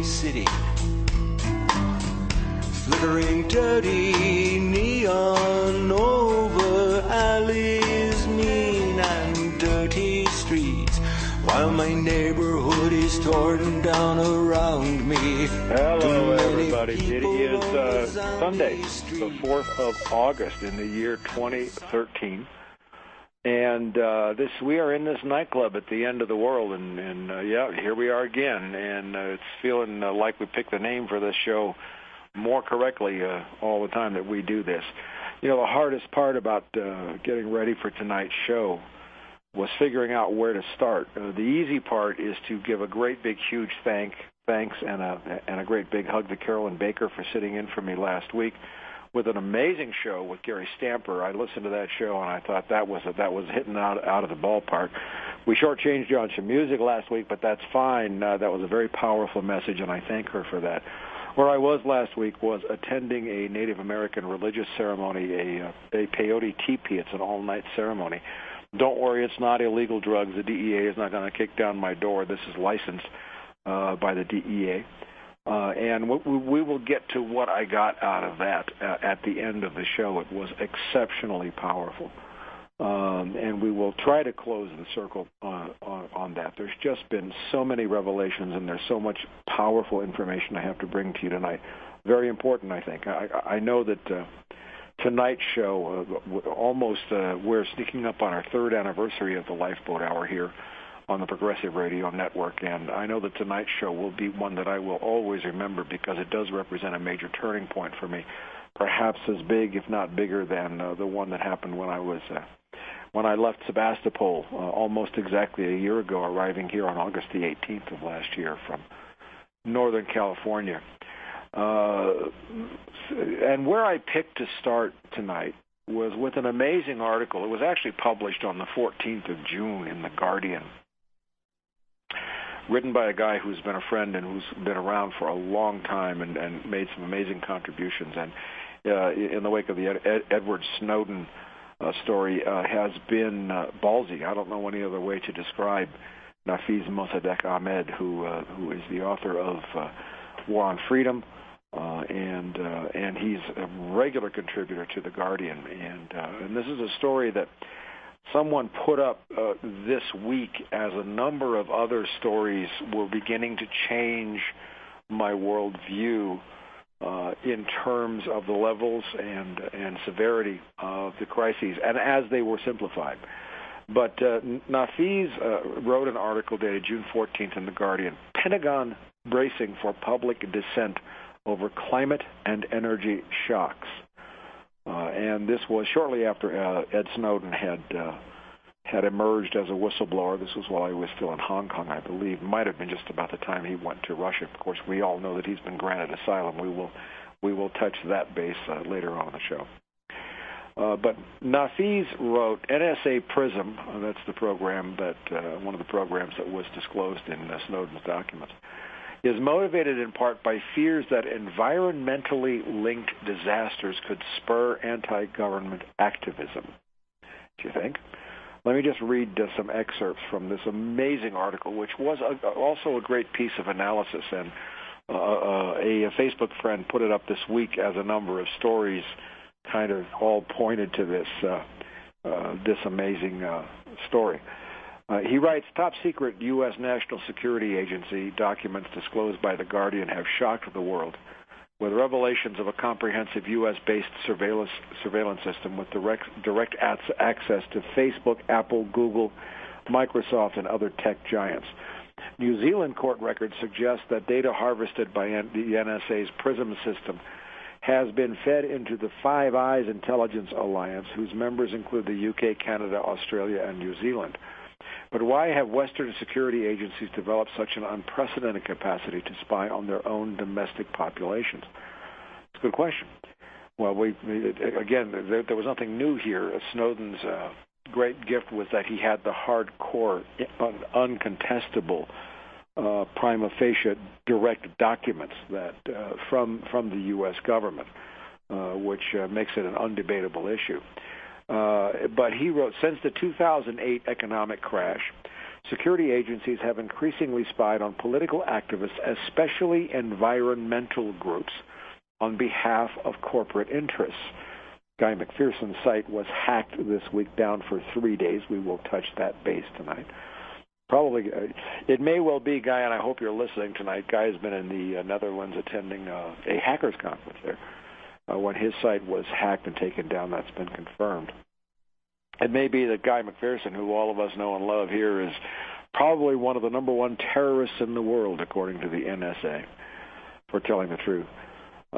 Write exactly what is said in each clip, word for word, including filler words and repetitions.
city. Flickering dirty neon over alleys, mean and dirty streets, while my neighborhood is torn down around me. Hello, everybody. It is uh, Sunday, the fourth of August in the year twenty thirteen. And uh, this we are in this nightclub at the end of the world, and, and uh, yeah, here we are again. And uh, it's feeling uh, like we picked the name for this show more correctly uh, all the time that we do this. You know, the hardest part about uh, getting ready for tonight's show was figuring out where to start. Uh, the easy part is to give a great big huge thank thanks and a and a great big hug to Carolyn Baker for sitting in for me last week with an amazing show with Gary Stamper. I listened to that show and I thought that was a, that was hitting out out of the ballpark. We shortchanged you on some music last week, but that's fine. Uh, that was a very powerful message, and I thank her for that. Where I was last week was attending a Native American religious ceremony, a, a peyote teepee. It's an all-night ceremony. Don't worry, it's not illegal drugs. The D E A is not going to kick down my door. This is licensed uh, by the D E A. Uh, and we, we will get to what I got out of that uh, at the end of the show. It was exceptionally powerful. Um, and we will try to close the circle on, on, on that. There's just been so many revelations, and there's so much powerful information I have to bring to you tonight. Very important, I think. I, I know that uh, tonight's show, uh, almost uh, we're sneaking up on our third anniversary of the Lifeboat Hour here on the Progressive Radio Network, and I know that tonight's show will be one that I will always remember because it does represent a major turning point for me, perhaps as big, if not bigger, than uh, the one that happened when I was uh, when I left Sebastopol uh, almost exactly a year ago, arriving here on August the eighteenth of last year from Northern California. Uh, and where I picked to start tonight was with an amazing article. It was actually published on the fourteenth of June in The Guardian, written by a guy who's been a friend and who's been around for a long time and, and made some amazing contributions. And uh, in the wake of the Ed, Ed, Edward Snowden uh, story, uh, has been uh, ballsy. I don't know any other way to describe Nafeez Mossadegh Ahmed, who uh, who is the author of uh, War on Freedom, uh, and uh, and he's a regular contributor to The Guardian. And uh, and this is a story that someone put up uh, this week as a number of other stories were beginning to change my worldview uh, in terms of the levels and and severity of the crises, and as they were simplified. But uh, Nafeez uh, wrote an article dated June fourteenth in The Guardian, Pentagon bracing for public dissent over climate and energy shocks. Uh, and this was shortly after uh, Ed Snowden had uh, had emerged as a whistleblower. This was while he was still in Hong Kong, I believe. Might have been just about the time he went to Russia. Of course, we all know that he's been granted asylum. We will we will touch that base uh, later on in the show. Uh, but Nafeez wrote, N S A PRISM, uh, that's the program that uh, one of the programs that was disclosed in uh, Snowden's documents, is motivated in part by fears that environmentally linked disasters could spur anti-government activism. Do you think? Let me just read uh, some excerpts from this amazing article, which was a, also a great piece of analysis, and uh, uh, a, a Facebook friend put it up this week as a number of stories kind of all pointed to this uh, uh, this amazing uh, story. Uh, he writes, top secret U S National Security Agency documents disclosed by The Guardian have shocked the world with revelations of a comprehensive U S-based surveillance surveillance system with direct, direct access to Facebook, Apple, Google, Microsoft, and other tech giants. New Zealand court records suggest that data harvested by the N S A's PRISM system has been fed into the Five Eyes Intelligence Alliance, whose members include the U K, Canada, Australia, and New Zealand. But why have Western security agencies developed such an unprecedented capacity to spy on their own domestic populations? It's a good question. Well, we, again, there, there was nothing new here. Snowden's uh, great gift was that he had the hardcore, un- uncontestable, uh, prima facie direct documents that uh, from from the U S government, uh, which uh, makes it an undebatable issue. Uh, but he wrote, since the two thousand eight economic crash, security agencies have increasingly spied on political activists, especially environmental groups, on behalf of corporate interests. Guy McPherson's site was hacked this week, down for three days. We will touch that base tonight. Probably, uh, it may well be, Guy, and I hope you're listening tonight. Guy has been in the uh, Netherlands attending uh, a hackers conference there. Uh, when his site was hacked and taken down, that's been confirmed. It may be that Guy McPherson, who all of us know and love here, is probably one of the number one terrorists in the world, according to the N S A, for telling the truth. Uh,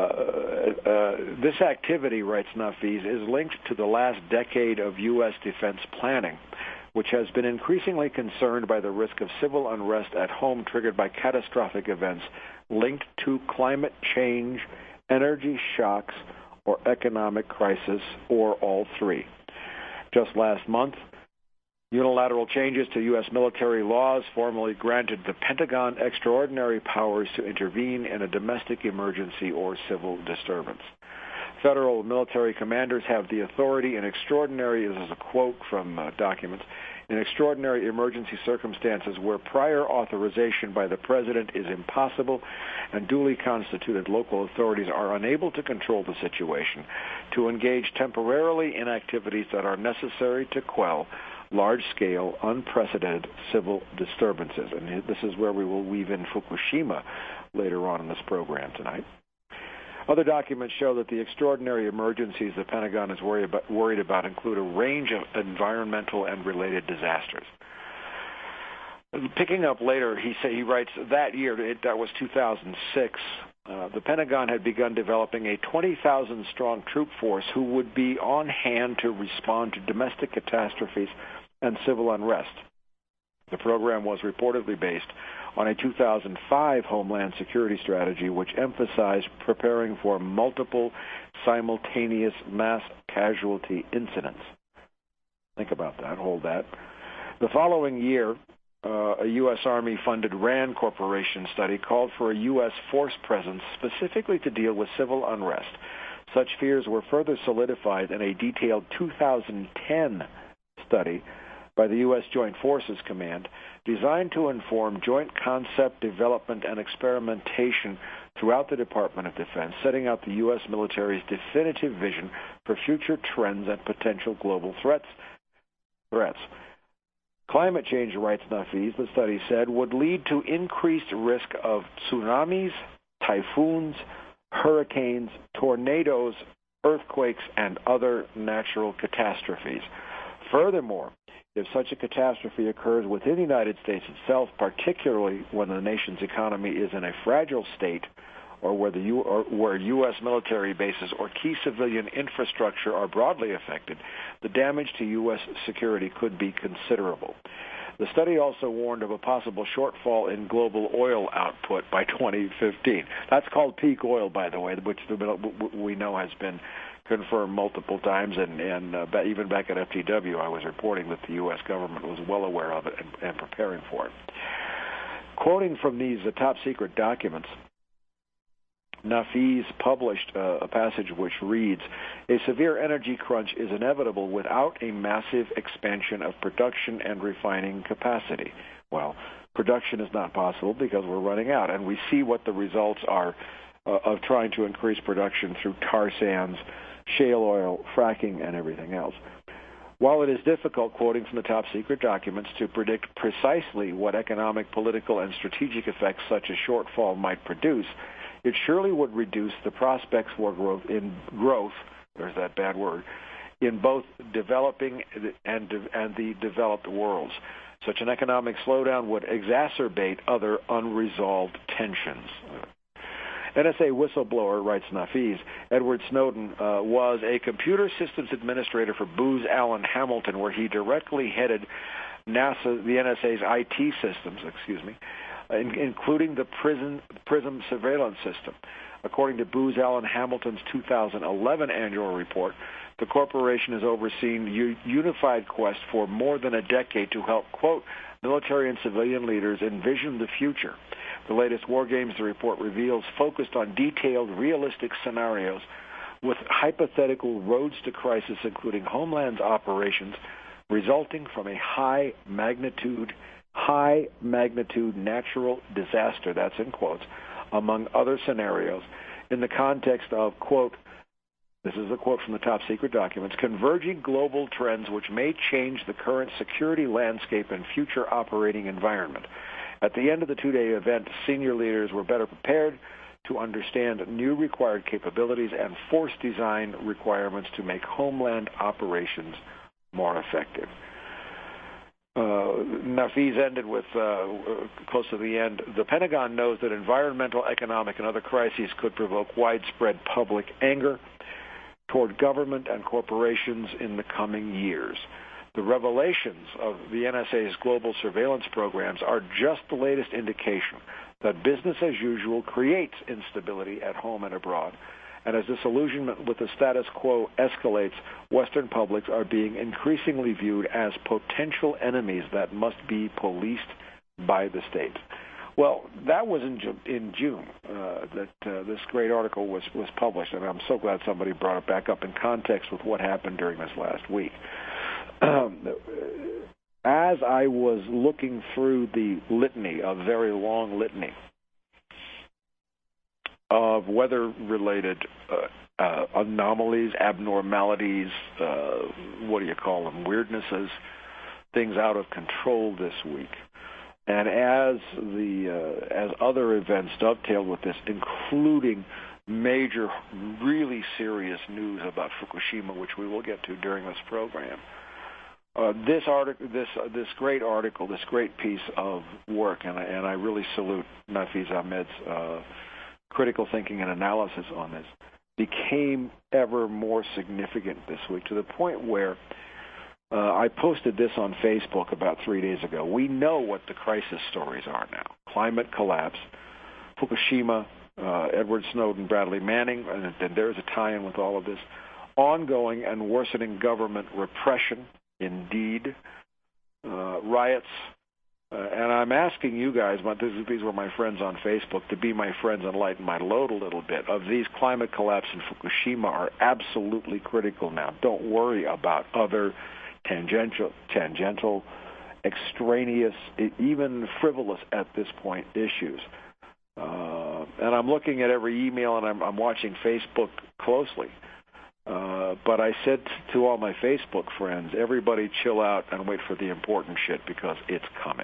uh, this activity, writes Nafis, is linked to the last decade of U S defense planning, which has been increasingly concerned by the risk of civil unrest at home triggered by catastrophic events linked to climate change, energy shocks, or economic crisis, or all three. Just last month, unilateral changes to U S military laws formally granted the Pentagon extraordinary powers to intervene in a domestic emergency or civil disturbance. Federal military commanders have the authority in extraordinary, this is a quote from uh, documents, in extraordinary emergency circumstances where prior authorization by the President is impossible and duly constituted local authorities are unable to control the situation, to engage temporarily in activities that are necessary to quell large-scale, unprecedented civil disturbances. And this is where we will weave in Fukushima later on in this program tonight. Other documents show that the extraordinary emergencies the Pentagon is worried about, worried about include a range of environmental and related disasters. Picking up later, he say he writes that year, it, that was two thousand six, uh, the Pentagon had begun developing a twenty thousand strong troop force who would be on hand to respond to domestic catastrophes and civil unrest. The program was reportedly based on a two thousand five Homeland Security strategy which emphasized preparing for multiple simultaneous mass casualty incidents. Think about that. Hold that. The following year, uh, a U S Army-funded RAND Corporation study called for a U S force presence specifically to deal with civil unrest. Such fears were further solidified in a detailed two thousand ten study by the U S Joint Forces Command, designed to inform joint concept development and experimentation throughout the Department of Defense, setting out the U S military's definitive vision for future trends and potential global threats. Threats. Climate change, writes Nafis, the study said, would lead to increased risk of tsunamis, typhoons, hurricanes, tornadoes, earthquakes, and other natural catastrophes. Furthermore, if such a catastrophe occurs within the United States itself, particularly when the nation's economy is in a fragile state, or where the U, or where U S military bases or key civilian infrastructure are broadly affected, the damage to U S security could be considerable. The study also warned of a possible shortfall in global oil output by twenty fifteen. That's called peak oil, by the way, which we know has been confirmed multiple times, and, and uh, even back at F T W, I was reporting that the U S government was well aware of it and, and preparing for it. Quoting from these uh, top-secret documents, Nafis published uh, a passage which reads, "A severe energy crunch is inevitable without a massive expansion of production and refining capacity." Well, production is not possible because we're running out, and we see what the results are uh, of trying to increase production through tar sands, shale oil, fracking, and everything else. While it is difficult, quoting from the top-secret documents, to predict precisely what economic, political, and strategic effects such a shortfall might produce, it surely would reduce the prospects for growth in growth, there's that bad word, in both developing and, and the developed worlds. Such an economic slowdown would exacerbate other unresolved tensions. N S A whistleblower, writes Nafis, Edward Snowden uh, was a computer systems administrator for Booz Allen Hamilton, where he directly headed NASA, the N S A's I T systems, excuse me, in, including the PRISM, PRISM surveillance system. According to Booz Allen Hamilton's two thousand eleven annual report, the corporation has overseen a unified quest for more than a decade to help, quote, military and civilian leaders envision the future. The latest War Games, the report reveals, focused on detailed, realistic scenarios with hypothetical roads to crisis, including homeland operations, resulting from a high magnitude, high magnitude natural disaster, that's in quotes, among other scenarios, in the context of, quote, this is a quote from the top secret documents, converging global trends which may change the current security landscape and future operating environment. At the end of the two-day event, senior leaders were better prepared to understand new required capabilities and force design requirements to make homeland operations more effective. Uh, Nafeez ended with, uh, close to the end, the Pentagon knows that environmental, economic, and other crises could provoke widespread public anger toward government and corporations in the coming years. The revelations of the N S A's global surveillance programs are just the latest indication that business as usual creates instability at home and abroad. And as disillusionment with the status quo escalates, Western publics are being increasingly viewed as potential enemies that must be policed by the state. Well, that was in, Ju- in June uh, that uh, this great article was, was published, and I'm so glad somebody brought it back up in context with what happened during this last week. Um, as I was looking through the litany, a very long litany, of weather-related uh, uh, anomalies, abnormalities, uh, what do you call them, weirdnesses, things out of control this week. And as the uh, as other events dovetailed with this, including major, really serious news about Fukushima, which we will get to during this program, uh, this article, this uh, this great article, this great piece of work, and I, and I really salute Nafeez Ahmed's uh, critical thinking and analysis on this, became ever more significant this week, to the point where uh, I posted this on Facebook about three days ago. We know what the crisis stories are now. Climate collapse, Fukushima, uh, Edward Snowden, Bradley Manning, and, and there's a tie-in with all of this. Ongoing and worsening government repression, indeed, uh, riots, Uh, and I'm asking you guys, but this, these were my friends on Facebook, to be my friends and lighten my load a little bit. Of these, climate collapse and Fukushima are absolutely critical now. Don't worry about other tangential, tangential, extraneous, even frivolous at this point issues. Uh, and I'm looking at every email, and I'm, I'm watching Facebook closely. Uh, but I said to all my Facebook friends, everybody chill out and wait for the important shit, because it's coming.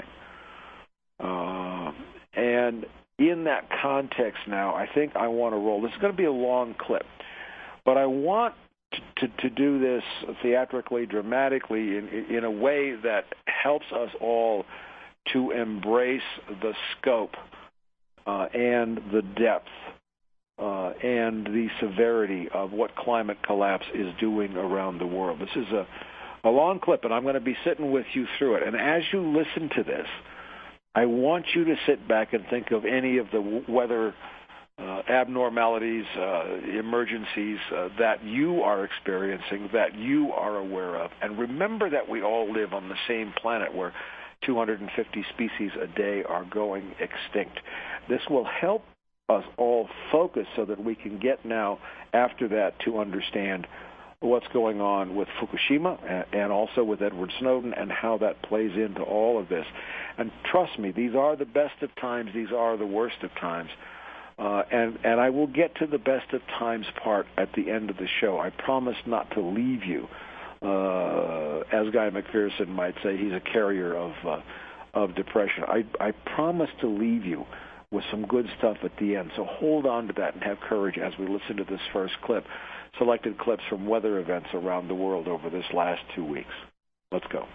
Uh, and in that context now, I think I want to roll. This is going to be a long clip, but I want to, to, to do this theatrically, dramatically, in, in a way that helps us all to embrace the scope uh, and the depth Uh, and the severity of what climate collapse is doing around the world. This is a, a long clip, and I'm going to be sitting with you through it. And as you listen to this, I want you to sit back and think of any of the weather uh, abnormalities, uh, emergencies uh, that you are experiencing, that you are aware of. And remember that we all live on the same planet where two hundred fifty species a day are going extinct. This will help us all focus so that we can get now after that to understand what's going on with Fukushima and also with Edward Snowden and how that plays into all of this. And trust me, these are the best of times, these are the worst of times. Uh, and, and I will get to the best of times part at the end of the show. I promise not to leave you. Uh, as Guy McPherson might say, he's a carrier of uh, of depression. I, I promise to leave you with some good stuff at the end. So hold on to that and have courage as we listen to this first clip, selected clips from weather events around the world over this last two weeks. Let's go.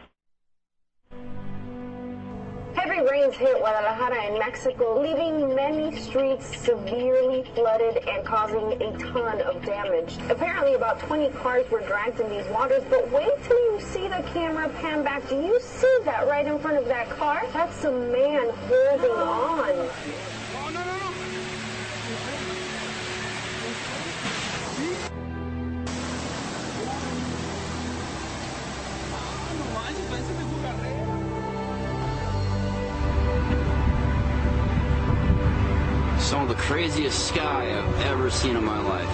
Heavy rains hit Guadalajara in Mexico, leaving many streets severely flooded and causing a ton of damage. Apparently about twenty cars were dragged in these waters, but wait till you see the camera pan back. Do you see that right in front of that car? That's a man holding on. No, no, no, no. Some of the craziest sky I've ever seen in my life.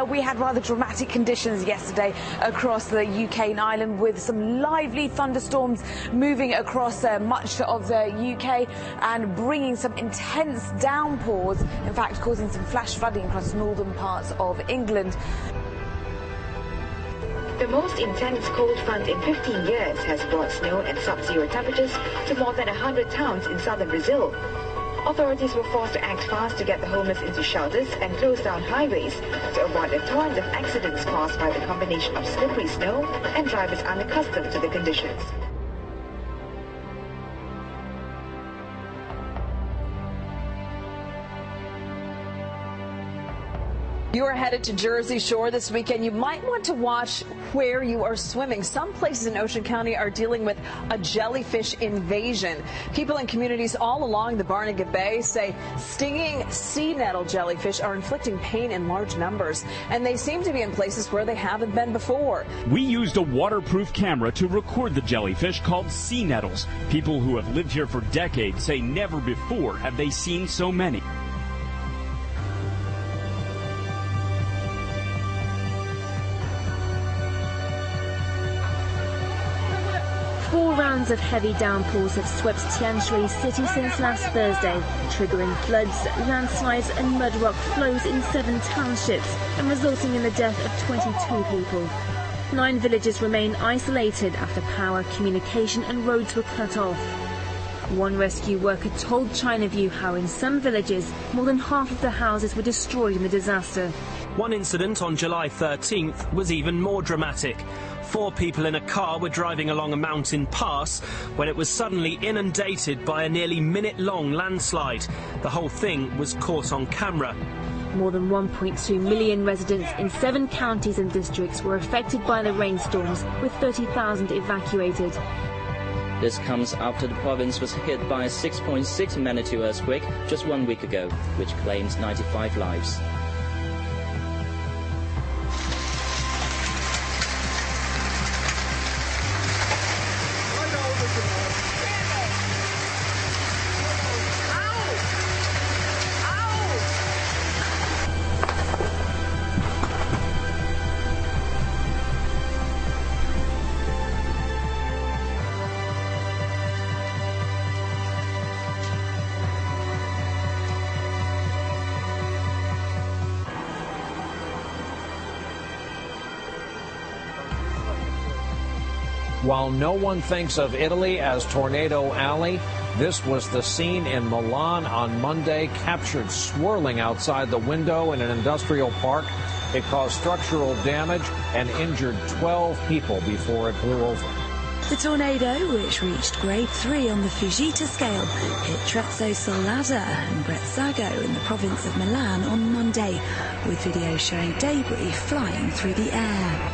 Well, we had rather dramatic conditions yesterday across the U K and Ireland, with some lively thunderstorms moving across uh, much of the U K and bringing some intense downpours, in fact causing some flash flooding across northern parts of England. The most intense cold front in fifteen years has brought snow and sub-zero temperatures to more than one hundred towns in southern Brazil. Authorities were forced to act fast to get the homeless into shelters and close down highways to avoid the torrent of accidents caused by the combination of slippery snow and drivers unaccustomed to the conditions. You are headed to Jersey Shore this weekend. You might want to watch where you are swimming. Some places in Ocean County are dealing with a jellyfish invasion. People in communities all along the Barnegat Bay say stinging sea nettle jellyfish are inflicting pain in large numbers, and they seem to be in places where they haven't been before. We used a waterproof camera to record the jellyfish called sea nettles. People who have lived here for decades say never before have they seen so many. Four rounds of heavy downpours have swept Tianshui city since last Thursday, triggering floods, landslides and mud rock flows in seven townships and resulting in the death of twenty-two people. Nine villages remain isolated after power, communication and roads were cut off. One rescue worker told China View how in some villages more than half of the houses were destroyed in the disaster. One incident on July thirteenth was even more dramatic. Four people in a car were driving along a mountain pass when it was suddenly inundated by a nearly minute-long landslide. The whole thing was caught on camera. More than one point two million residents in seven counties and districts were affected by the rainstorms, with thirty thousand evacuated. This comes after the province was hit by a six point six magnitude earthquake just one week ago, which claimed ninety-five lives. While no one thinks of Italy as Tornado Alley, this was the scene in Milan on Monday, captured swirling outside the window in an industrial park. It caused structural damage and injured twelve people before it blew over. The tornado, which reached grade three on the Fujita scale, hit Trezzo Solada and Breszago in the province of Milan on Monday, with videos showing debris flying through the air.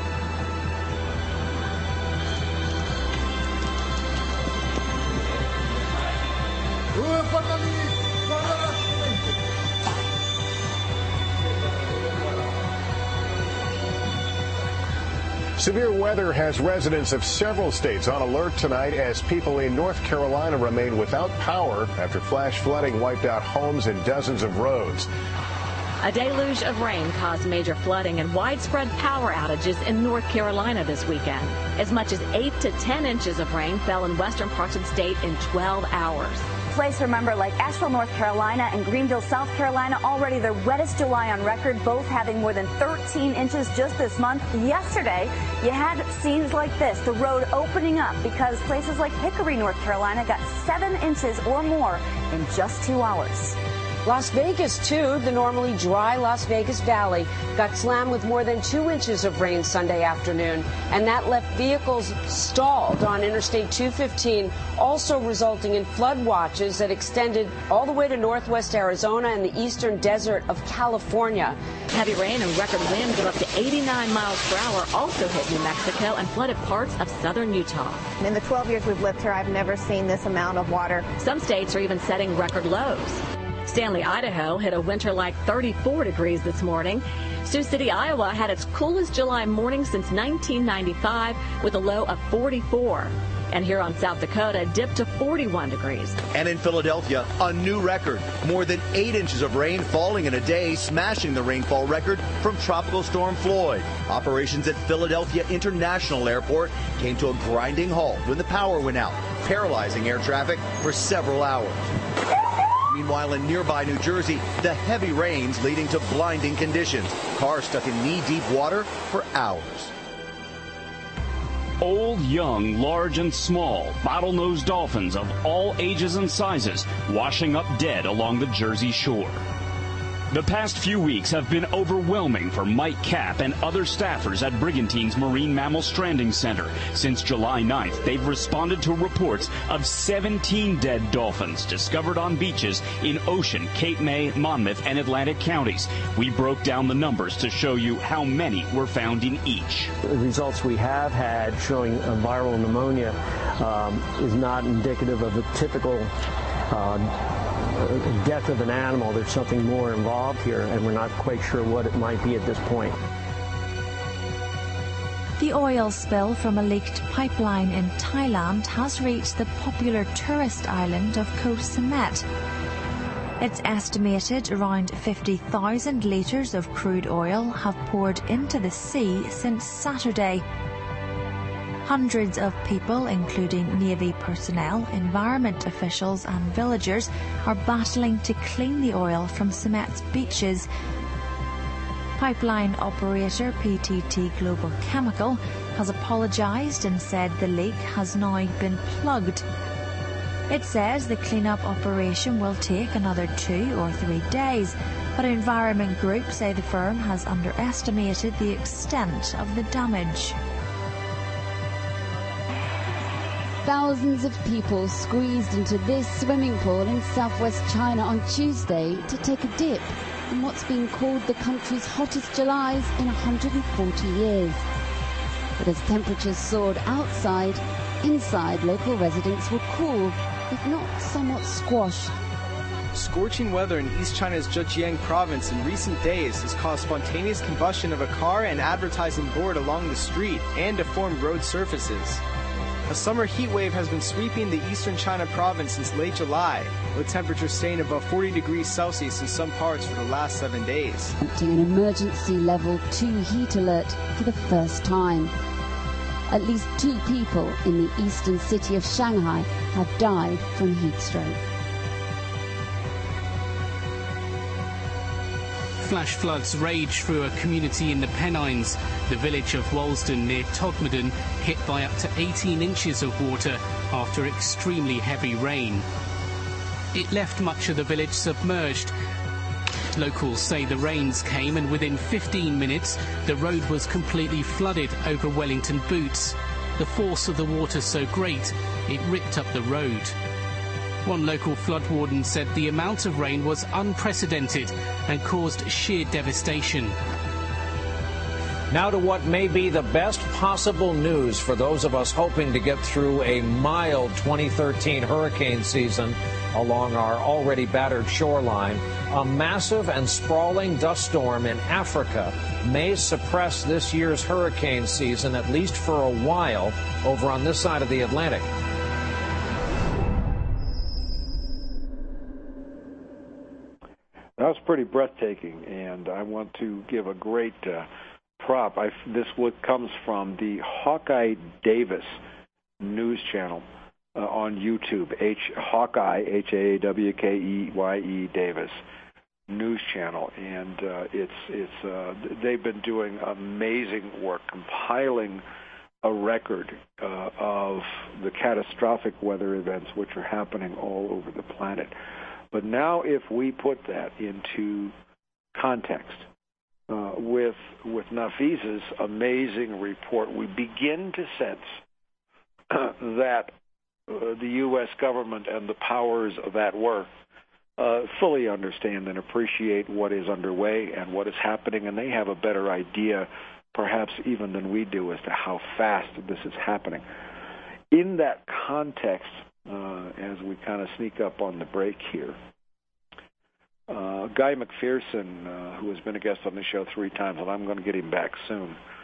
Severe weather has residents of several states on alert tonight as people in North Carolina remain without power after flash flooding wiped out homes and dozens of roads. A deluge of rain caused major flooding and widespread power outages in North Carolina this weekend. As much as eight to ten inches of rain fell in western parts of the state in twelve hours. Place to remember, like Asheville, North Carolina and Greenville, South Carolina, already the wettest July on record, both having more than thirteen inches just this month. Yesterday, you had scenes like this, the road opening up because places like Hickory, North Carolina got seven inches or more in just two hours. Las Vegas, too, the normally dry Las Vegas Valley, got slammed with more than two inches of rain Sunday afternoon, and that left vehicles stalled on Interstate two fifteen, also resulting in flood watches that extended all the way to northwest Arizona and the eastern desert of California. Heavy rain and record winds of up to eighty-nine miles per hour also hit New Mexico and flooded parts of southern Utah. In the twelve years we've lived here, I've never seen this amount of water. Some states are even setting record lows. Stanley, Idaho hit a winter-like thirty-four degrees this morning. Sioux City, Iowa had its coolest July morning since nineteen ninety-five with a low of forty-four. And here on South Dakota, dipped to forty-one degrees. And in Philadelphia, a new record. More than eight inches of rain falling in a day, smashing the rainfall record from Tropical Storm Floyd. Operations at Philadelphia International Airport came to a grinding halt when the power went out, paralyzing air traffic for several hours. Meanwhile, in nearby New Jersey, the heavy rains leading to blinding conditions. Cars stuck in knee-deep water for hours. Old, young, large, and small, bottlenose dolphins of all ages and sizes washing up dead along the Jersey Shore. The past few weeks have been overwhelming for Mike Kapp and other staffers at Brigantine's Marine Mammal Stranding Center. Since July ninth, they've responded to reports of seventeen dead dolphins discovered on beaches in Ocean, Cape May, Monmouth, and Atlantic counties. We broke down the numbers to show you how many were found in each. The results we have had showing a viral pneumonia um, is not indicative of a typical uh, death of an animal. There's something more involved here, and we're not quite sure what it might be at this point. The oil spill from a leaked pipeline in Thailand has reached the popular tourist island of Koh Samet. It's estimated around fifty thousand litres of crude oil have poured into the sea since Saturday. Hundreds of people, including Navy personnel, environment officials and villagers, are battling to clean the oil from Samet's beaches. Pipeline operator P T T Global Chemical has apologised and said the leak has now been plugged. It says the clean-up operation will take another two or three days, but environment groups say the firm has underestimated the extent of the damage. Thousands of people squeezed into this swimming pool in southwest China on Tuesday to take a dip in what's been called the country's hottest Julys in one hundred forty years. But as temperatures soared outside, inside local residents were cool, if not somewhat squashed. Scorching weather in East China's Zhejiang province in recent days has caused spontaneous combustion of a car and advertising board along the street and deformed road surfaces. A summer heat wave has been sweeping the eastern China province since late July, with temperatures staying above forty degrees Celsius in some parts for the last seven days. An emergency level two heat alert for the first time. At least two people in the eastern city of Shanghai have died from heat stroke. Flash floods rage through a community in the Pennines. The village of Walsden near Todmorden hit by up to eighteen inches of water after extremely heavy rain. It left much of the village submerged. Locals say the rains came and within fifteen minutes the road was completely flooded over Wellington Boots. The force of the water so great it ripped up the road. One local flood warden said the amount of rain was unprecedented and caused sheer devastation. Now to what may be the best possible news for those of us hoping to get through a mild twenty thirteen hurricane season along our already battered shoreline. A massive and sprawling dust storm in Africa may suppress this year's hurricane season, at least for a while, over on this side of the Atlantic. That was pretty breathtaking, and I want to give a great uh, prop. I, this would, comes from the Hawkeye Davis news channel uh, on YouTube. H Hawkeye, H A W K E Y E Davis news channel, and uh, it's it's uh, they've been doing amazing work compiling a record uh, of the catastrophic weather events which are happening all over the planet. But now if we put that into context uh, with with Nafiz's amazing report, we begin to sense uh, that uh, the U S government and the powers that work uh, fully understand and appreciate what is underway and what is happening, and they have a better idea, perhaps even than we do, as to how fast this is happening. In that context, Uh, as we kind of sneak up on the break here, uh, Guy McPherson, uh, who has been a guest on the show three times, and I'm going to get him back soon,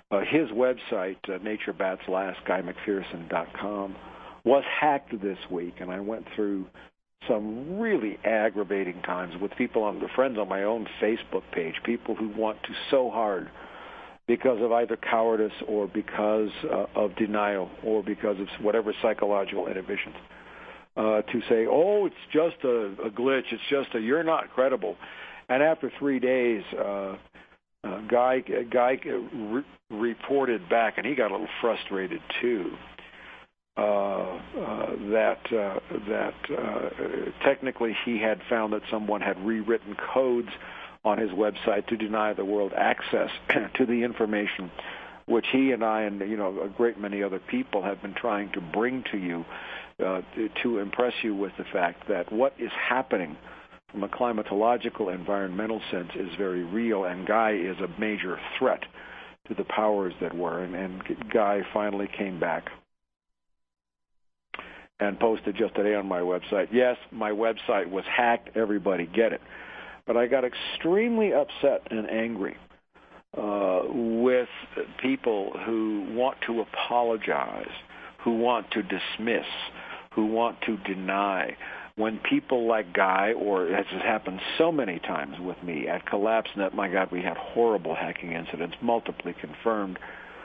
Uh, his website, uh, Nature Bats Last, Guy McPherson dot com, was hacked this week, and I went through some really aggravating times with people on the friends on my own Facebook page, people who want to so hard because of either cowardice or because uh, of denial or because of whatever psychological inhibitions, uh, to say, oh, it's just a, a glitch, it's just a, you're not credible. And after three days, uh, uh, Guy, Guy re- reported back, and he got a little frustrated too, uh, uh, that uh, that uh, technically he had found that someone had rewritten codes on his website to deny the world access to the information which he and I and, you know, a great many other people have been trying to bring to you uh, to, to impress you with the fact that what is happening from a climatological, environmental sense is very real, and Guy is a major threat to the powers that were. And, and Guy finally came back and posted just today on my website, yes, my website was hacked, everybody get it. But I got extremely upset and angry uh, with people who want to apologize, who want to dismiss, who want to deny, when people like Guy, or as has happened so many times with me at CollapseNet, my God, we had horrible hacking incidents, multiply confirmed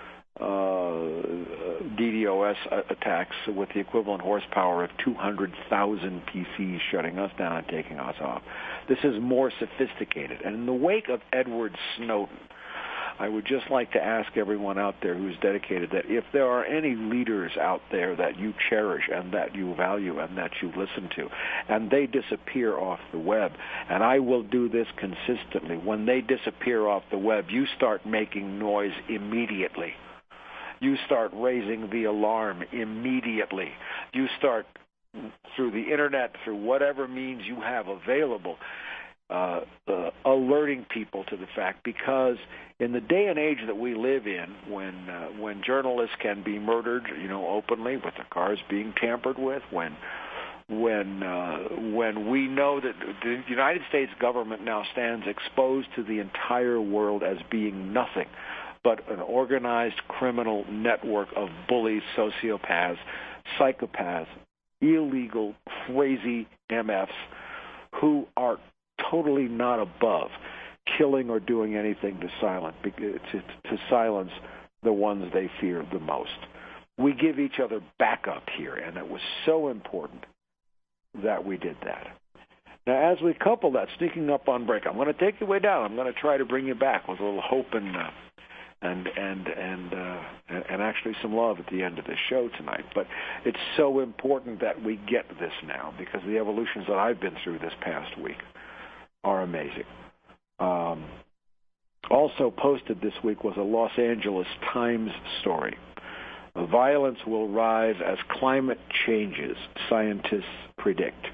uh, D DoS attacks with the equivalent horsepower of two hundred thousand P Cs shutting us down and taking us off. This is more sophisticated. And in the wake of Edward Snowden, I would just like to ask everyone out there who's dedicated that if there are any leaders out there that you cherish and that you value and that you listen to, and they disappear off the web, and I will do this consistently, when they disappear off the web, you start making noise immediately. You start raising the alarm immediately. You start, through the internet, through whatever means you have available, Uh, uh, alerting people to the fact, because in the day and age that we live in, when uh, when journalists can be murdered, you know, openly, with their cars being tampered with, when when uh, when we know that the United States government now stands exposed to the entire world as being nothing but an organized criminal network of bullies, sociopaths, psychopaths, illegal, crazy M Fs who are totally not above killing or doing anything to silence to, to silence the ones they fear the most. We give each other backup here, and it was so important that we did that. Now, as we couple that, sneaking up on break, I'm going to take you way down. I'm going to try to bring you back with a little hope and uh, and and and uh, and actually some love at the end of this show tonight. But it's so important that we get this now, because the evolutions that I've been through this past week are amazing. Um, also posted this week was a Los Angeles Times story. Violence will rise as climate changes, scientists predict.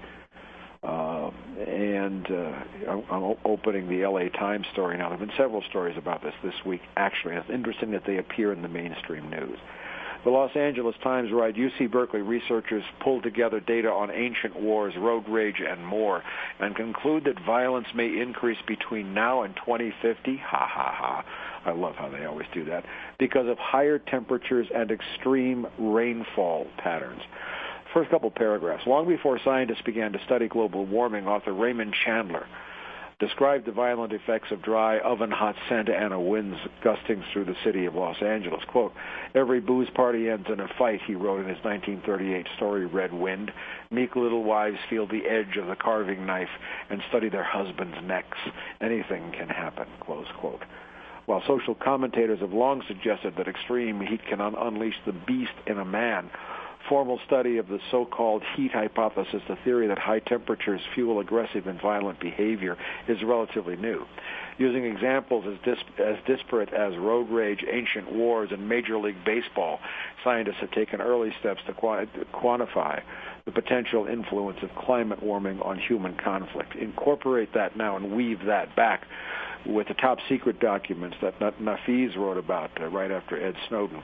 Uh, and uh, I'm opening the L A Times story now. There have been several stories about this this week, actually. It's interesting that they appear in the mainstream news. The Los Angeles Times write, U C Berkeley researchers pulled together data on ancient wars, road rage, and more, and conclude that violence may increase between now and twenty fifty. Ha, ha, ha. I love how they always do that. Because of higher temperatures and extreme rainfall patterns. First couple paragraphs. Long before scientists began to study global warming, author Raymond Chandler described the violent effects of dry, oven-hot Santa Ana winds gusting through the city of Los Angeles. Quote, every booze party ends in a fight, he wrote in his nineteen thirty-eight story Red Wind. Meek little wives feel the edge of the carving knife and study their husbands' necks. Anything can happen, close quote. While social commentators have long suggested that extreme heat can un- unleash the beast in a man, formal study of the so-called heat hypothesis, the theory that high temperatures fuel aggressive and violent behavior, is relatively new. Using examples as, dis- as disparate as road rage, ancient wars, and Major League Baseball, scientists have taken early steps to, qu- to quantify the potential influence of climate warming on human conflict. Incorporate that now and weave that back with the top-secret documents that Nafeez wrote about uh, right after Ed Snowden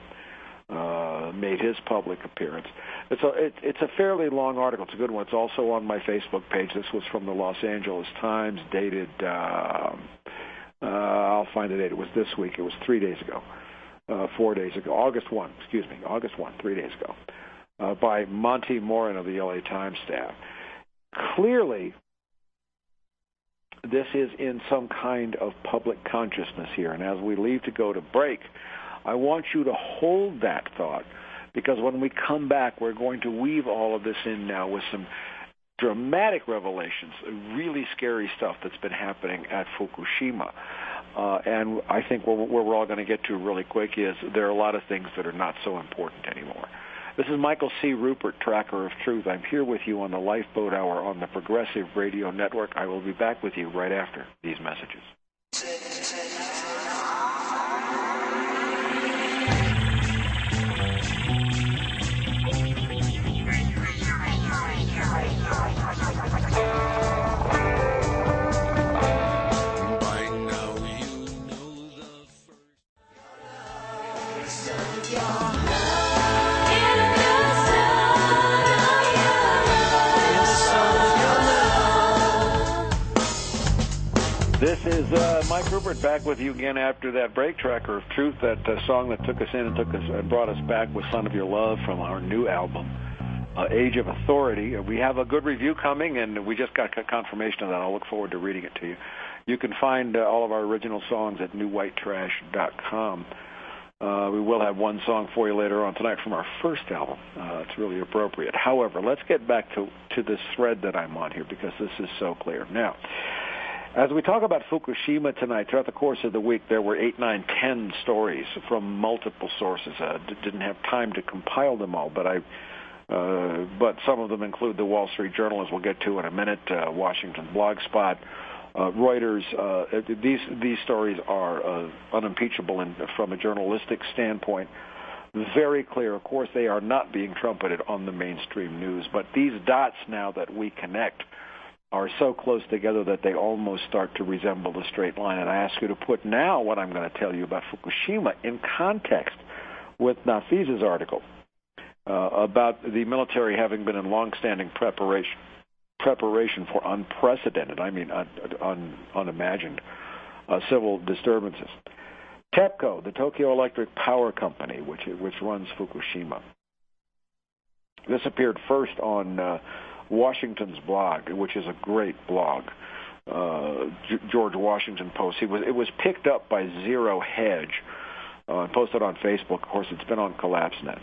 Uh, made his public appearance. It's a, it, it's a fairly long article. It's a good one. It's also on my Facebook page. This was from the Los Angeles Times, dated, uh, uh, I'll find the date. It was this week. It was three days ago. uh, four days ago, August first, excuse me, August first, three days ago, uh, by Monty Morin of the L A Times staff. Clearly, this is in some kind of public consciousness here, and as we leave to go to break, I want you to hold that thought, because when we come back, we're going to weave all of this in now with some dramatic revelations, really scary stuff that's been happening at Fukushima. Uh, and I think where, where we're all going to get to really quick is there are a lot of things that are not so important anymore. This is Michael C. Rupert, Tracker of Truth. I'm here with you on the Lifeboat Hour on the Progressive Radio Network. I will be back with you right after these messages. This is uh, Mike Rupert back with you again after that break. Tracker of Truth, that uh, song that took us in and took us and brought us back with "Son of Your Love" from our new album, uh, Age of Authority. We have a good review coming, and we just got confirmation of that. I'll look forward to reading it to you. You can find uh, all of our original songs at new white trash dot com. Uh, we will have one song for you later on tonight from our first album. Uh, it's really appropriate. However, let's get back to, to this thread that I'm on here, because this is so clear. Now, as we talk about Fukushima tonight, throughout the course of the week, there were eight, nine, ten stories from multiple sources. I d- didn't have time to compile them all, but I, uh, but some of them include the Wall Street Journal, as we'll get to in a minute, uh, Washington Blogspot, uh, Reuters. Uh, these these stories are uh, unimpeachable in, from a journalistic standpoint. Very clear. Of course, they are not being trumpeted on the mainstream news, but these dots now that we connect are so close together that they almost start to resemble a straight line. And I ask you to put now what I'm going to tell you about Fukushima in context with Nafiz's article uh, about the military having been in long-standing preparation preparation for unprecedented, I mean un, un, unimagined, uh, civil disturbances. TEPCO, the Tokyo Electric Power Company, which which runs Fukushima. This appeared first on Uh, Washington's blog, which is a great blog, uh, G- George Washington Post. It was it was picked up by Zero Hedge uh, and posted on Facebook. Of course, it's been on CollapseNet.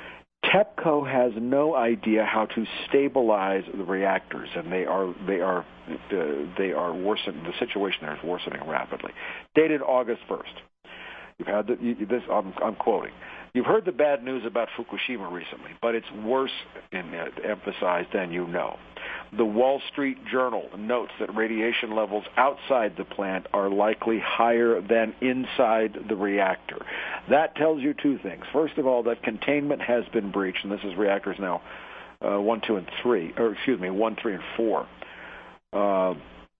TEPCO has no idea how to stabilize the reactors, and they are they are uh, they are worsening. The situation there is worsening rapidly. Dated August first. You've had the, you, this. I'm, I'm quoting. You've heard the bad news about Fukushima recently, but it's worse in, uh, emphasized than you know. The Wall Street Journal notes that radiation levels outside the plant are likely higher than inside the reactor. That tells you two things. First of all, that containment has been breached, and this is reactors now uh, one, two, and three, or excuse me, one, three, and four. Uh,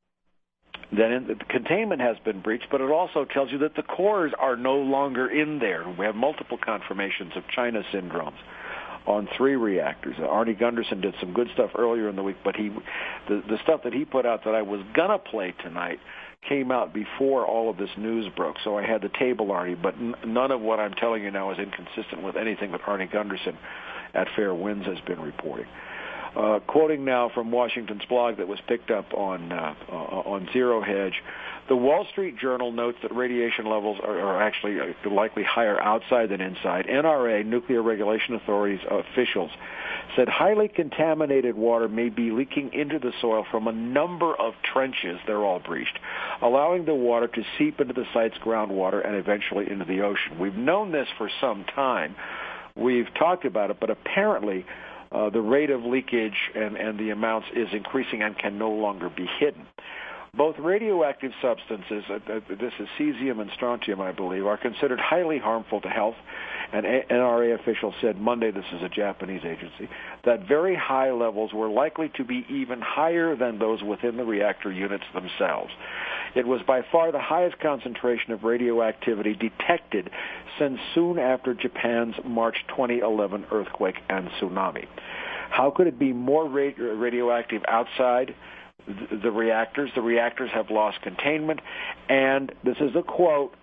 Then in, the containment has been breached, but it also tells you that the cores are no longer in there. We have multiple confirmations of China syndromes on three reactors. Uh, Arnie Gunderson did some good stuff earlier in the week, but he, the, the stuff that he put out that I was going to play tonight came out before all of this news broke. So I had the table, Arnie, but n- none of what I'm telling you now is inconsistent with anything that Arnie Gunderson at Fair Winds has been reporting. Uh, quoting now from Washington's blog that was picked up on uh, uh, on Zero Hedge, the Wall Street Journal notes that radiation levels are, are actually uh, likely higher outside than inside. N R A, Nuclear Regulation Authority's officials, said highly contaminated water may be leaking into the soil from a number of trenches. They're all breached, allowing the water to seep into the site's groundwater and eventually into the ocean. We've known this for some time. We've talked about it, but apparently Uh, the rate of leakage and, and the amounts is increasing and can no longer be hidden. Both radioactive substances, uh, uh, this is cesium and strontium, I believe, are considered highly harmful to health. And a- N R A officials said Monday, this is a Japanese agency, that very high levels were likely to be even higher than those within the reactor units themselves. It was by far the highest concentration of radioactivity detected since soon after Japan's March twenty eleven earthquake and tsunami. How could it be more ra- radioactive outside the, the reactors? The reactors have lost containment, and this is a quote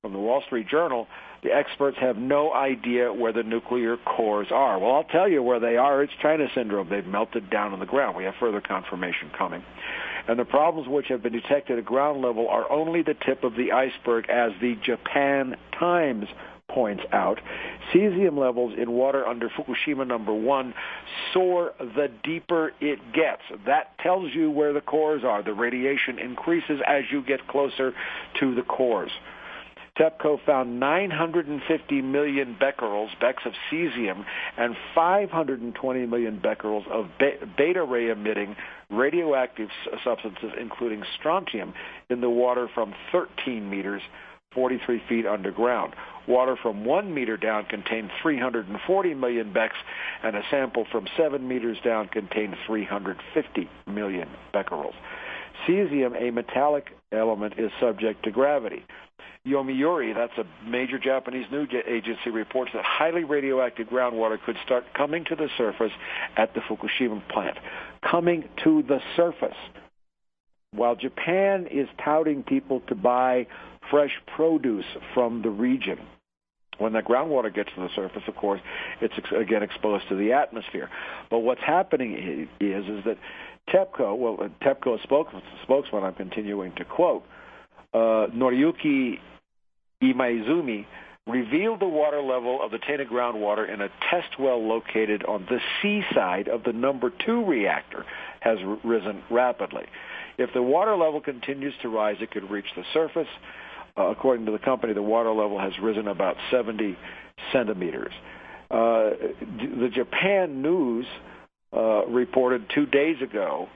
from the Wall Street Journal, the experts have no idea where the nuclear cores are. Well, I'll tell you where they are. It's China syndrome. They've melted down on the ground. We have further confirmation coming. And the problems which have been detected at ground level are only the tip of the iceberg, as the Japan Times points out. Cesium levels in water under Fukushima number one soar the deeper it gets. That tells you where the cores are. The radiation increases as you get closer to the cores. TEPCO found nine hundred fifty million becquerels, becks of cesium, and five hundred twenty million becquerels of beta ray emitting radioactive substances, including strontium, in the water from thirteen meters, forty-three feet underground. Water from one meter down contained three hundred forty million becks, and a sample from seven meters down contained three hundred fifty million becquerels. Cesium, a metallic element, is subject to gravity. Yomiuri, that's a major Japanese news agency, reports that highly radioactive groundwater could start coming to the surface at the Fukushima plant. Coming to the surface. While Japan is touting people to buy fresh produce from the region, when that groundwater gets to the surface, of course, it's again exposed to the atmosphere. But what's happening is, is that TEPCO, well, TEPCO spokesman, spokesman I'm continuing to quote, uh, Noriyuki Imaizumi, revealed the water level of the tainted groundwater in a test well located on the seaside of the number two reactor has r- risen rapidly. If the water level continues to rise, it could reach the surface. Uh, according to the company, the water level has risen about seventy centimeters. Uh, the Japan News uh, reported two days ago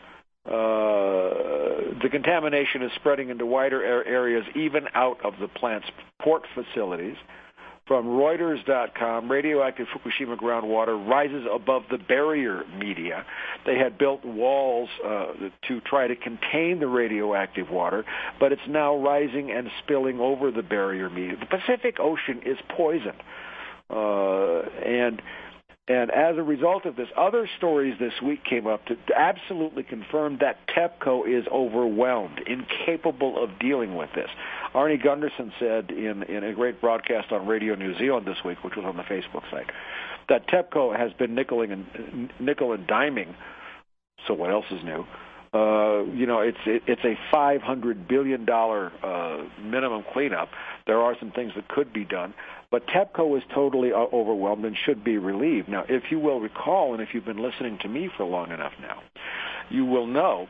uh, the contamination is spreading into wider areas, even out of the plant's port facilities. From Reuters dot com, radioactive Fukushima groundwater rises above the barrier media. They had built walls uh, to try to contain the radioactive water, but it's now rising and spilling over the barrier media. The Pacific Ocean is poisoned. Uh, and and as a result of this, other stories this week came up to, to absolutely confirm that TEPCO is overwhelmed, incapable of dealing with this. Arnie Gunderson said in, in a great broadcast on Radio New Zealand this week, which was on the Facebook site, that TEPCO has been nickeling and, nickel and diming, so what else is new? Uh, you know, it's it, it's a five hundred billion dollars uh, minimum cleanup. There are some things that could be done, but TEPCO is totally uh, overwhelmed and should be relieved. Now, if you will recall, and if you've been listening to me for long enough now, you will know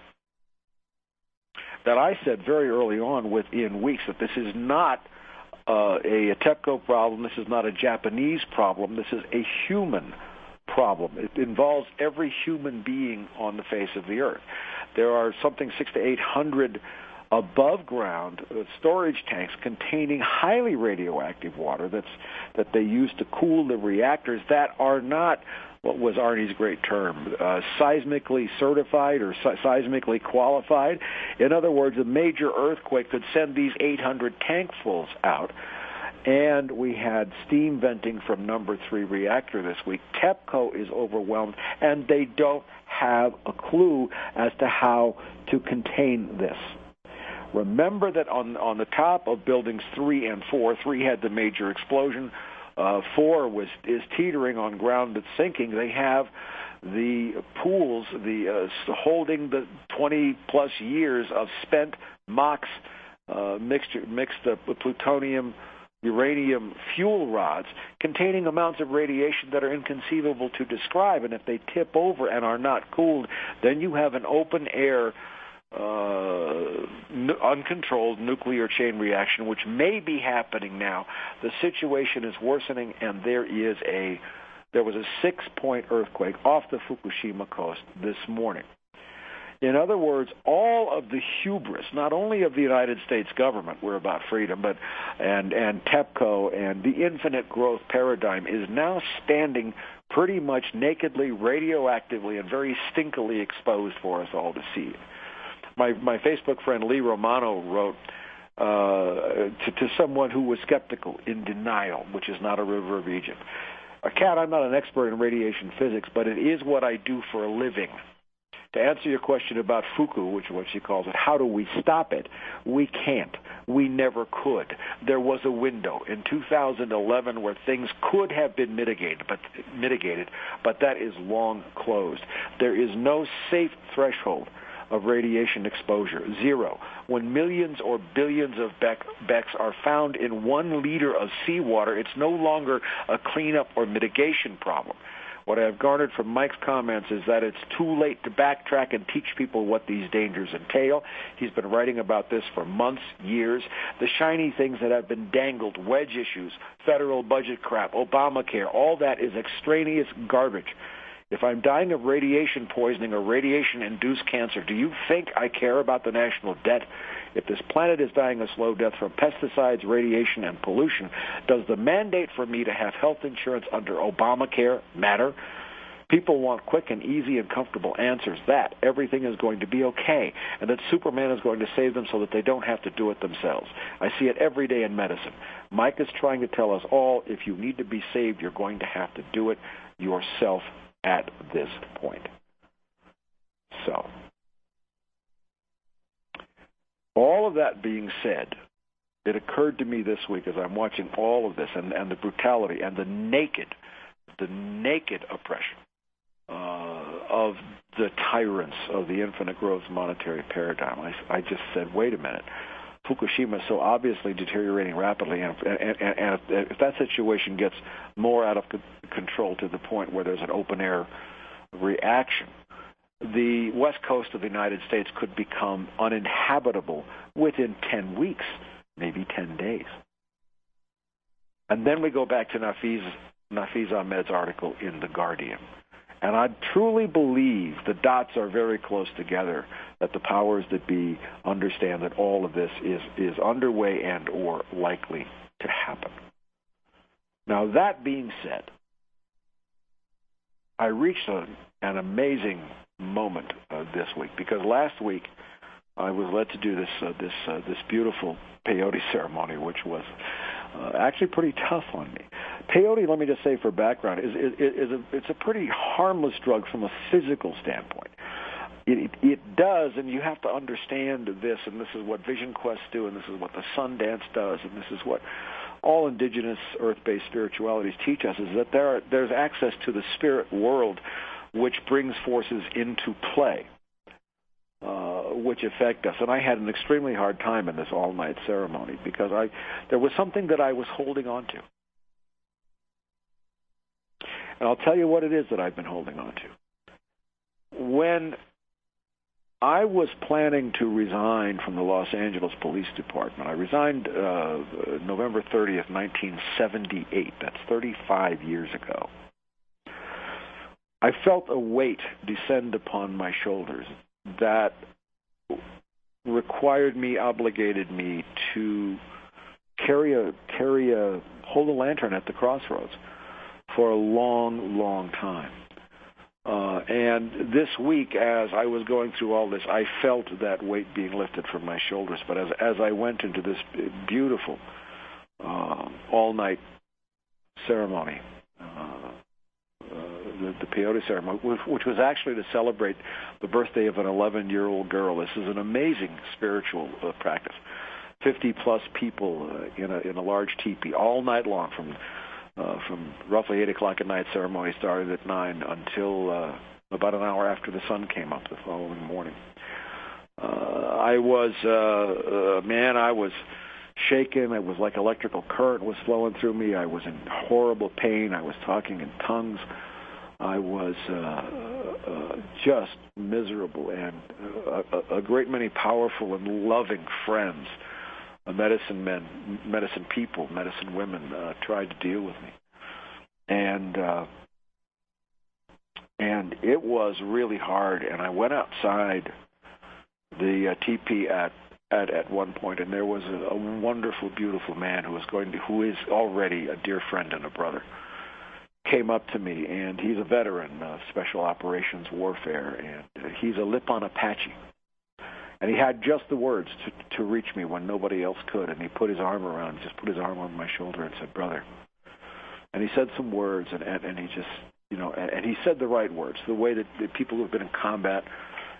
that I said very early on, within weeks, that this is not uh, a, a TEPCO problem. This is not a Japanese problem. This is a human problem. It involves every human being on the face of the earth. There are something six to eight hundred above ground uh, storage tanks containing highly radioactive water that's that they use to cool the reactors that are not, what was Arnie's great term, uh, seismically certified or se- seismically qualified. In other words, a major earthquake could send these eight hundred tankfuls out. And we had steam venting from number three reactor this week. TEPCO is overwhelmed, and they don't have a clue as to how to contain this. Remember that on on the top of buildings three and four, three had the major explosion. Uh, four was is teetering on ground that's sinking. They have the pools, the uh, holding the twenty plus years of spent MOX uh, mixture mixed up with plutonium, uranium fuel rods containing amounts of radiation that are inconceivable to describe. And if they tip over and are not cooled, then you have an open air, uh, n- uncontrolled nuclear chain reaction, which may be happening now. The situation is worsening, and there is a there was a six-point earthquake off the Fukushima coast this morning. In other words, all of the hubris, not only of the United States government, we're about freedom, but and and TEPCO and the infinite growth paradigm is now standing pretty much nakedly, radioactively, and very stinkily exposed for us all to see. My my Facebook friend Lee Romano wrote uh, to, to someone who was skeptical, in denial, which is not a river of Egypt. Uh, Kat, I'm not an expert in radiation physics, but it is what I do for a living. to answer your question about Fuku, which is what she calls it, how do we stop it? We can't. We never could. There was a window in two thousand eleven where things could have been mitigated, but mitigated, but that is long closed. There is no safe threshold of radiation exposure, zero. When millions or billions of bec- becks are found in one liter of seawater, it's no longer a cleanup or mitigation problem. What I have garnered from Mike's comments is that it's too late to backtrack and teach people what these dangers entail. He's been writing about this for months, years. The shiny things that have been dangled, wedge issues, federal budget crap, Obamacare, all that is extraneous garbage. If I'm dying of radiation poisoning or radiation-induced cancer, do you think I care about the national debt? If this planet is dying a slow death from pesticides, radiation, and pollution, does the mandate for me to have health insurance under Obamacare matter? People want quick and easy and comfortable answers, that everything is going to be okay, and that Superman is going to save them so that they don't have to do it themselves. I see it every day in medicine. Mike is trying to tell us all, if you need to be saved, you're going to have to do it yourself at this point. So, all of that being said, it occurred to me this week as I'm watching all of this and, and the brutality and the naked, the naked oppression uh, of the tyrants of the infinite growth monetary paradigm. I, I just said, wait a minute. Fukushima is so obviously deteriorating rapidly, and, and, and, and if, if that situation gets more out of control to the point where there's an open-air reaction, the west coast of the United States could become uninhabitable within ten weeks, maybe ten days. And then we go back to Nafiz, Nafiz Ahmed's article in The Guardian. And I truly believe the dots are very close together, that the powers that be understand that all of this is, is underway and or likely to happen. Now, that being said, I reached a, an amazing moment uh, this week, because last week I was led to do this uh, this uh, this beautiful peyote ceremony, which was uh, actually pretty tough on me. Peyote, let me just say for background, is, is, is a, it's a pretty harmless drug from a physical standpoint. It, it, it does, and you have to understand this, and this is what Vision Quest do, and this is what the Sundance does, and this is what all indigenous earth-based spiritualities teach us, is that there are, there's access to the spirit world which brings forces into play, uh, which affect us. And I had an extremely hard time in this all-night ceremony because I there was something that I was holding on to. And I'll tell you what it is that I've been holding on to. When I was planning to resign from the Los Angeles Police Department, I resigned uh, November thirtieth, nineteen seventy-eight. That's thirty-five years ago. I felt a weight descend upon my shoulders that required me, obligated me to carry a, carry a, hold a lantern at the crossroads for a long, long time. Uh, and this week, as I was going through all this, I felt that weight being lifted from my shoulders. But as as I went into this beautiful uh, all-night ceremony, uh, uh, the, the peyote ceremony, which, which was actually to celebrate the birthday of an eleven-year-old girl. This is an amazing spiritual uh, practice. fifty-plus people uh, in a in a large teepee all night long from Uh, from roughly eight o'clock at night. Ceremony started at nine until uh, about an hour after the sun came up the following morning. Uh, I was, uh, uh, man, I was shaken. It was like electrical current was flowing through me. I was in horrible pain. I was talking in tongues. I was uh, uh, just miserable, and a, a great many powerful and loving friends, medicine men, medicine people, medicine women uh, tried to deal with me, and uh, and it was really hard. And I went outside the uh, teepee at, at at one point, and there was a, a wonderful, beautiful man who was going to, who is already a dear friend and a brother, came up to me, and he's a veteran of special operations warfare, and he's a Lipan Apache. And he had just the words to, to reach me when nobody else could. And he put his arm around, just put his arm on my shoulder and said, "Brother." And he said some words, and, and, and he just, you know, and, and he said the right words, the way that the people who have been in combat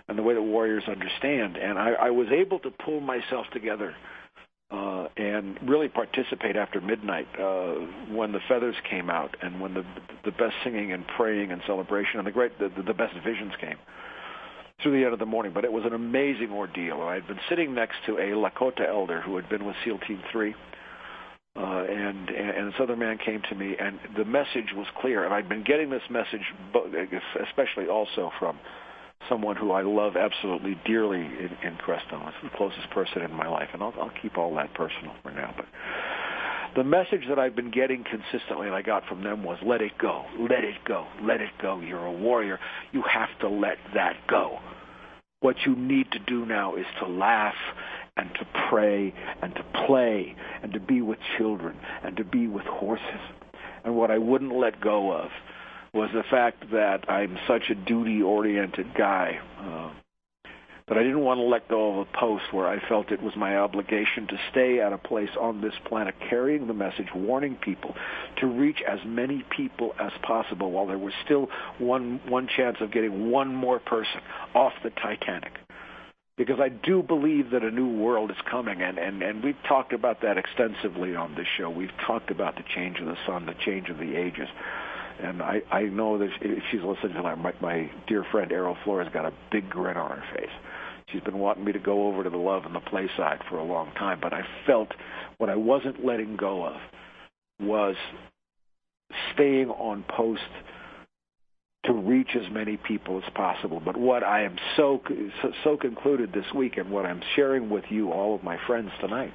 and the way that warriors understand. And I, I was able to pull myself together uh, and really participate after midnight uh, when the feathers came out and when the the best singing and praying and celebration and the great the, the best visions came through the end of the morning. But it was an amazing ordeal. I had been sitting next to a Lakota elder who had been with SEAL Team three, uh, and, and this other man came to me, and the message was clear. And I'd been getting this message, especially also from someone who I love absolutely dearly in, in Crestone. It's the closest person in my life, and I'll, I'll keep all that personal for now. But the message that I've been getting consistently, and I got from them, was let it go, let it go, let it go. You're a warrior. You have to let that go. What you need to do now is to laugh and to pray and to play and to be with children and to be with horses. And what I wouldn't let go of was the fact that I'm such a duty-oriented guy uh, that I didn't want to let go of a post where I felt it was my obligation to stay at a place on this planet carrying the message, warning people to reach as many people as possible while there was still one one chance of getting one more person off the Titanic. Because I do believe that a new world is coming, and, and, and we've talked about that extensively on this show. We've talked about the change of the sun, the change of the ages. And I, I know that if she's listening to that, my, my dear friend Errol Flores got a big grin on her face. She's been wanting me to go over to the love and the play side for a long time, but I felt what I wasn't letting go of was staying on post to reach as many people as possible. But what I am so, so, so concluded this week, and what I'm sharing with you, all of my friends tonight,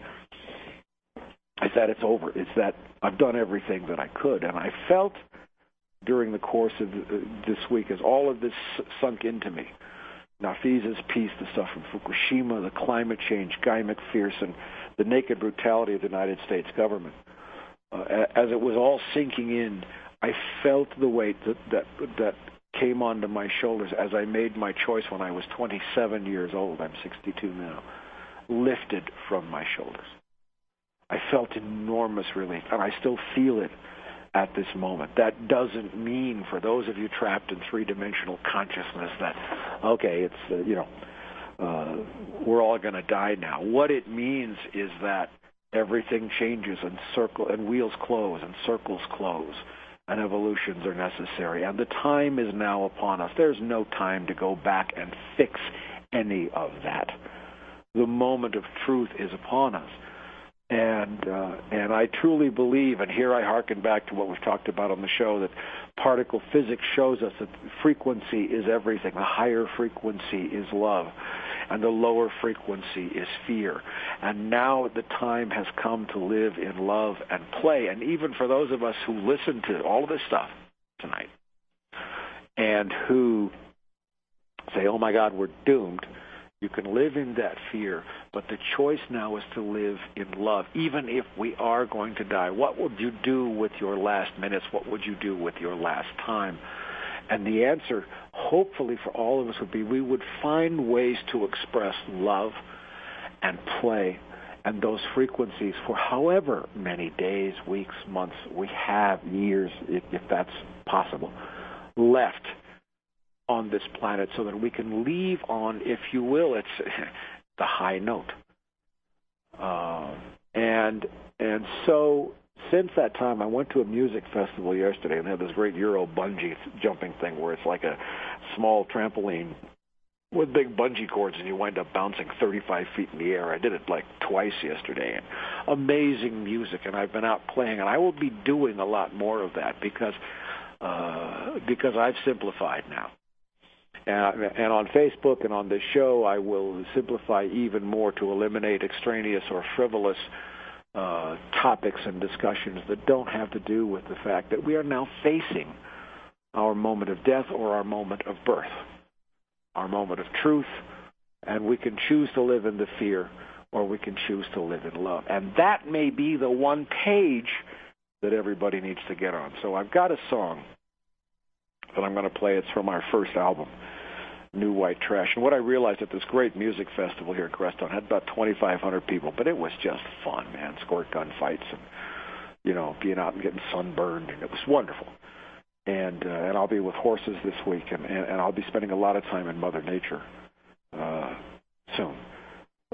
is that it's over. It's that I've done everything that I could, and I felt during the course of this week, as all of this sunk into me, Nafisa's piece, the stuff from Fukushima, the climate change, Guy McPherson, the naked brutality of the United States government, uh, as it was all sinking in, I felt the weight that, that that came onto my shoulders as I made my choice when I was twenty-seven years old. I'm sixty-two now. Lifted from my shoulders. I felt enormous relief, and I still feel it at this moment. That doesn't mean, for those of you trapped in three-dimensional consciousness, that, okay, it's, uh, you know, uh, we're all going to die now. What it means is that everything changes and circle and wheels close and circles close and evolutions are necessary. And the time is now upon us. There's no time to go back and fix any of that. The moment of truth is upon us. And uh, and I truly believe, and here I hearken back to what we've talked about on the show, that particle physics shows us that frequency is everything. The higher frequency is love, and the lower frequency is fear. And now the time has come to live in love and play. And even for those of us who listen to all of this stuff tonight and who say, oh, my God, we're doomed, you can live in that fear, but the choice now is to live in love, even if we are going to die. What would you do with your last minutes? What would you do with your last time? And the answer, hopefully for all of us, would be we would find ways to express love and play and those frequencies for however many days, weeks, months we have, years, if, if that's possible, left on this planet, so that we can leave on, if you will, it's the high note. Uh, and and so since that time, I went to a music festival yesterday, and they had this great Euro bungee jumping thing where it's like a small trampoline with big bungee cords, and you wind up bouncing thirty-five feet in the air. I did it like twice yesterday, and amazing music, and I've been out playing, and I will be doing a lot more of that because uh, because I've simplified now. And, and on Facebook and on this show, I will simplify even more to eliminate extraneous or frivolous uh, topics and discussions that don't have to do with the fact that we are now facing our moment of death or our moment of birth, our moment of truth, and we can choose to live in the fear or we can choose to live in love. And that may be the one page that everybody needs to get on. So I've got a song that I'm going to play. It's from our first album, New White Trash. And what I realized at this great music festival here at Crestone had about twenty-five hundred people, but it was just fun, man. Squirt gun fights and, you know, being out and getting sunburned, and it was wonderful. And uh, and I'll be with horses this week, and, and, and I'll be spending a lot of time in Mother Nature.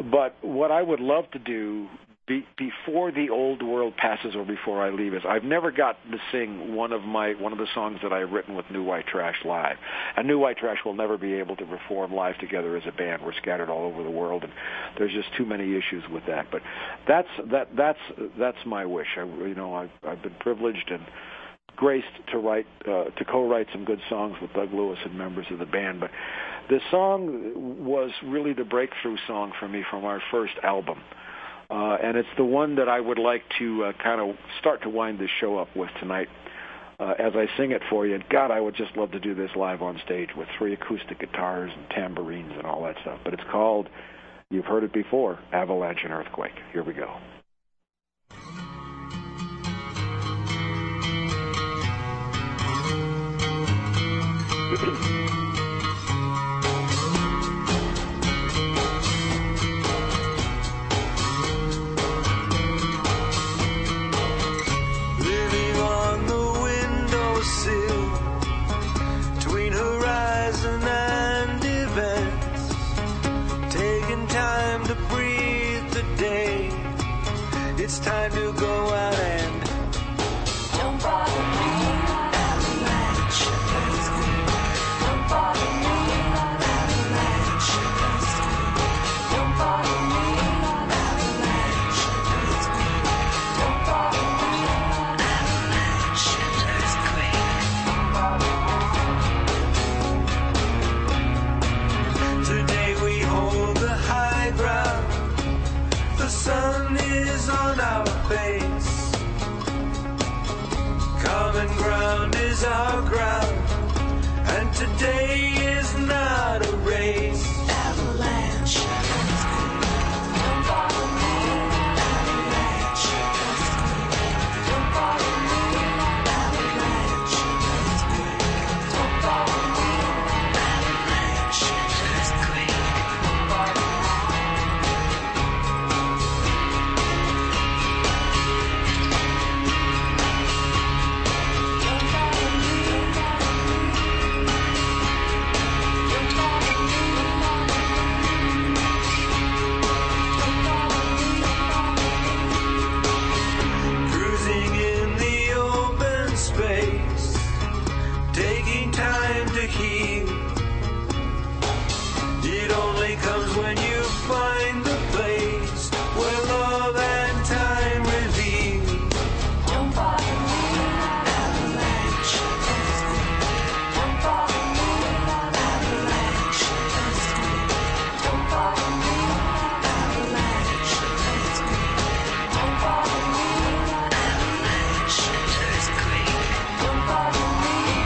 But what I would love to do be, before the old world passes or before I leave is I've never gotten to sing one of my one of the songs that I've written with New White Trash live. And New White Trash will never be able to perform live together as a band. We're scattered all over the world, and there's just too many issues with that. But that's that that's that's my wish. I, you know, I've, I've been privileged and graced to write uh, to co-write some good songs with Doug Lewis and members of the band. But this song was really the breakthrough song for me from our first album. Uh, and it's the one that I would like to uh, kind of start to wind this show up with tonight uh, as I sing it for you. And God, I would just love to do this live on stage with three acoustic guitars and tambourines and all that stuff. But it's called, you've heard it before, Avalanche and Earthquake. Here we go. It's time to go out and don't bother me. Avalanche. Don't bother me. Avalanche. Don't bother me. Avalanche. Don't bother me. Avalanche. Today we hold the high ground. The sun is on our face. Common ground is our ground, and today is not a race. Avalanche. Don't bother me. Avalanche. Don't bother me. Avalanche. Don't bother me. Avalanche. Don't bother me. It only comes when you find the place where love and time reveal. Don't bother me, avalanche. Don't bother me, avalanche. Don't bother me, avalanche. Don't bother me, avalanche. Don't bother me.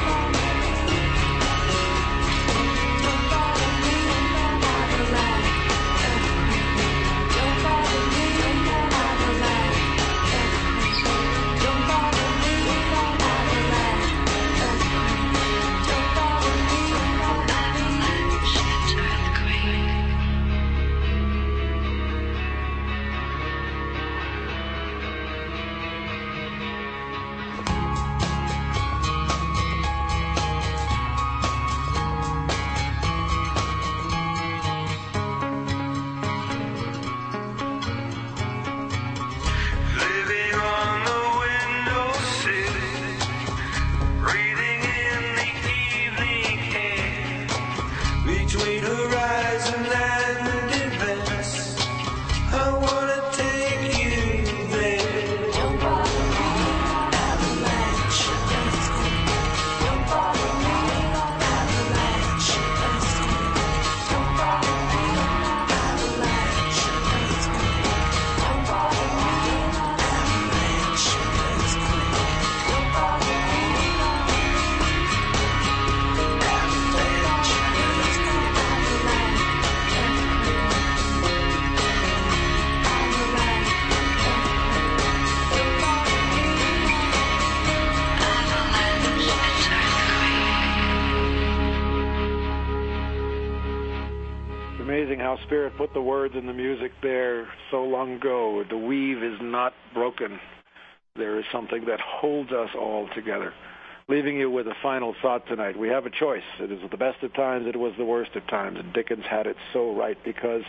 How Spirit put the words in the music there so long ago. The weave is not broken. There is something that holds us all together. Leaving you with a final thought tonight. We have a choice. It is the best of times, it was the worst of times, and Dickens had it so right, because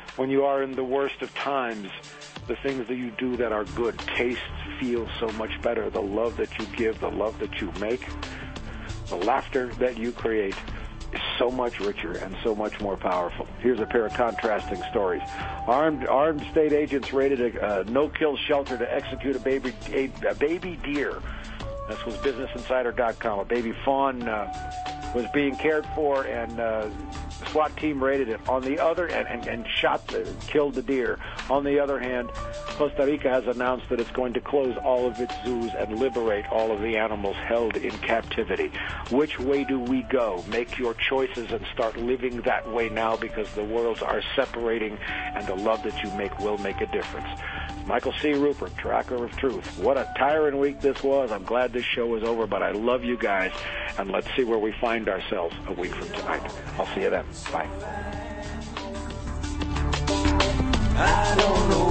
when you are in the worst of times, the things that you do that are good taste, feel so much better. The love that you give, the love that you make, the laughter that you create is so much richer and so much more powerful. Here's a pair of contrasting stories. Armed armed state agents raided a, a no-kill shelter to execute a baby a, a baby deer. This was Business Insider dot com. A baby fawn uh, was being cared for, and uh, the SWAT team raided it. On the other, and, and, and shot, the, killed the deer. On the other hand, Costa Rica has announced that it's going to close all of its zoos and liberate all of the animals held in captivity. Which way do we go? Make your choices and start living that way now, because the worlds are separating, and the love that you make will make a difference. Michael C. Rupert, Tracker of Truth. What a tiring week this was. I'm glad this show is over, but I love you guys, and let's see where we find ourselves a week from tonight. I'll see you then. Bye. I don't know